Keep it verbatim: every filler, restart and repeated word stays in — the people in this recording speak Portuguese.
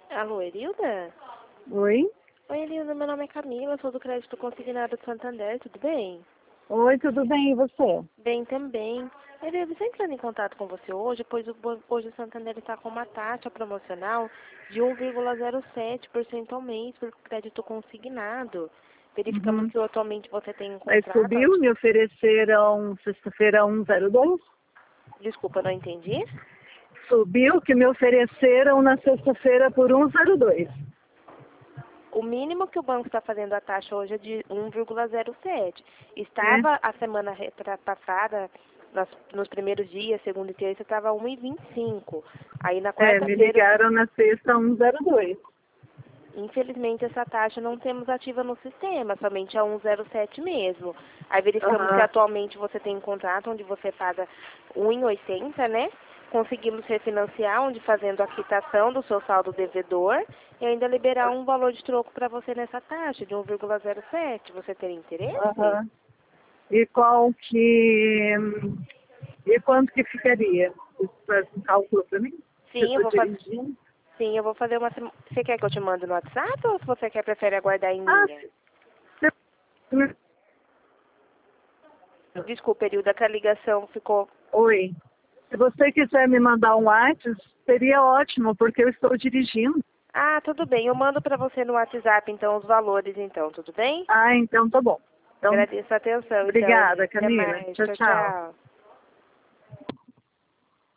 Alô, Erilda? Oi? Oi, Erilda, meu nome é Camila, sou do Crédito Consignado de Santander, tudo bem? Oi, tudo bem, e você? Bem também. Erilda, estou entrando em contato com você hoje, pois o, hoje o Santander está com uma taxa promocional de um vírgula zero sete por cento ao mês por crédito consignado. Verificamos Uhum. que atualmente você tem um Aí contrato... subiu, me ofereceram sexta-feira um zero dois. Desculpa, não entendi? Subiu que me ofereceram na sexta-feira por um zero dois. O mínimo que o banco está fazendo a taxa hoje é de um vírgula zero sete. É? Estava a semana retra- passada, nos, nos primeiros dias, segunda e terça, estava um vírgula vinte e cinco. Aí na É, me quarta-feira, ligaram na sexta um zero dois. infelizmente, essa taxa não temos ativa no sistema, somente a um vírgula zero sete mesmo. Aí verificamos que Aham. atualmente você tem um contrato onde você paga um vírgula oitenta, né? Conseguimos refinanciar, onde fazendo a quitação do seu saldo devedor e ainda liberar um valor de troco para você nessa taxa de um vírgula zero sete. Você teria interesse? Aham. E qual que... E quanto que ficaria? Você faz um cálculo para mim? Que eu Sim, eu estou vou fazer. dirigindo. Sim, eu vou fazer uma. sem- Você quer que eu te mande no WhatsApp ou se você quer prefere aguardar em Ah, linha? você... Desculpa, Erilda, que a ligação ficou. Oi. Se você quiser me mandar um WhatsApp, seria ótimo, porque eu estou dirigindo. Ah, tudo bem. Eu mando para você no WhatsApp, então, os valores, então, tudo bem? Ah, então tá bom. Então, Agradeço a atenção, então, obrigada, Erilda. Até Camila. mais. Tchau, Tchau, tchau. tchau.